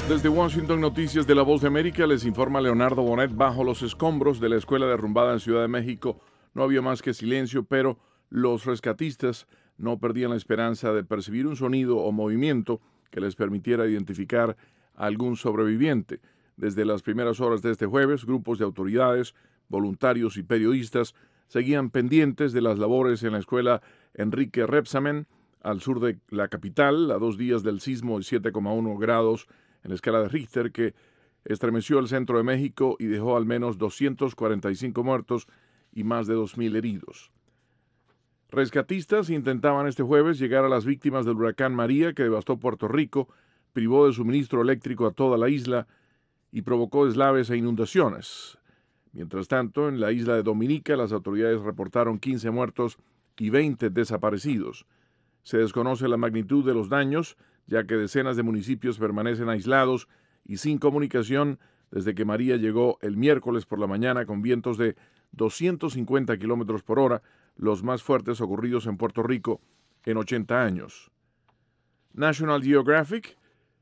Desde Washington, Noticias de La Voz de América, les informa Leonardo Bonet. Bajo los escombros de la escuela derrumbada en Ciudad de México no había más que silencio, pero los rescatistas no perdían la esperanza de percibir un sonido o movimiento que les permitiera identificar a algún sobreviviente. Desde las primeras horas de este jueves, grupos de autoridades, voluntarios y periodistas seguían pendientes de las labores en la escuela Enrique Rebsamen, al sur de la capital, a 2 días del sismo de 7,1 grados en la escala de Richter, que estremeció el centro de México y dejó al menos 245 muertos y más de 2,000 heridos. Rescatistas intentaban este jueves llegar a las víctimas del huracán María, que devastó Puerto Rico, privó de suministro eléctrico a toda la isla y provocó deslaves e inundaciones. Mientras tanto, en la isla de Dominica, las autoridades reportaron 15 muertos y 20 desaparecidos. Se desconoce la magnitud de los daños, ya que decenas de municipios permanecen aislados y sin comunicación desde que María llegó el miércoles por la mañana con vientos de 250 kilómetros por hora, los más fuertes ocurridos en Puerto Rico en 80 años. National Geographic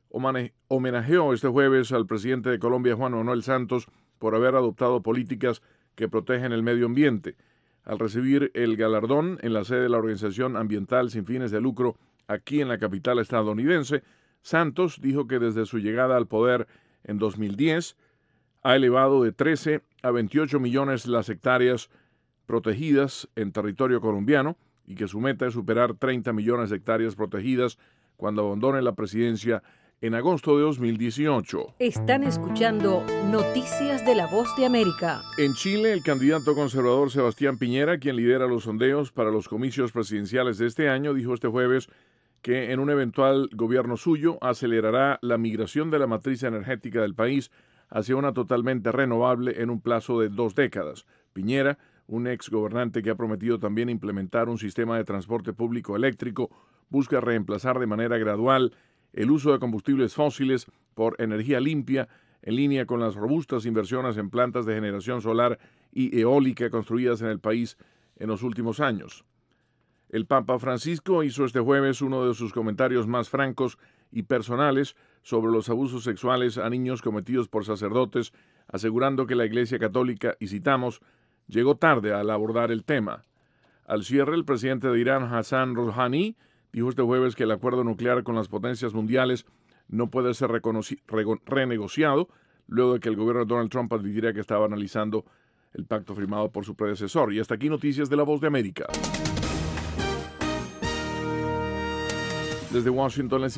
homenajeó este jueves al presidente de Colombia, Juan Manuel Santos, por haber adoptado políticas que protegen el medio ambiente. Al recibir el galardón en la sede de la organización ambiental sin fines de lucro aquí en la capital estadounidense, Santos dijo que desde su llegada al poder en 2010 ha elevado de 13 a 28 millones las hectáreas protegidas en territorio colombiano y que su meta es superar 30 millones de hectáreas protegidas cuando abandone la presidencia en agosto de 2018. Están escuchando Noticias de La Voz de América. En Chile, el candidato conservador Sebastián Piñera, quien lidera los sondeos para los comicios presidenciales de este año, dijo este jueves que en un eventual gobierno suyo acelerará la migración de la matriz energética del país hacia una totalmente renovable en un plazo de 2 décadas. Piñera, un ex gobernante que ha prometido también implementar un sistema de transporte público eléctrico, busca reemplazar de manera gradual el uso de combustibles fósiles por energía limpia, en línea con las robustas inversiones en plantas de generación solar y eólica construidas en el país en los últimos años. El Papa Francisco hizo este jueves uno de sus comentarios más francos y personales sobre los abusos sexuales a niños cometidos por sacerdotes, asegurando que la Iglesia Católica, y citamos, llegó tarde al abordar el tema. Al cierre, el presidente de Irán, Hassan Rouhani, dijo este jueves que el acuerdo nuclear con las potencias mundiales no puede ser renegociado, luego de que el gobierno de Donald Trump advirtiera que estaba analizando el pacto firmado por su predecesor. Y hasta aquí Noticias de La Voz de América. Desde Washington les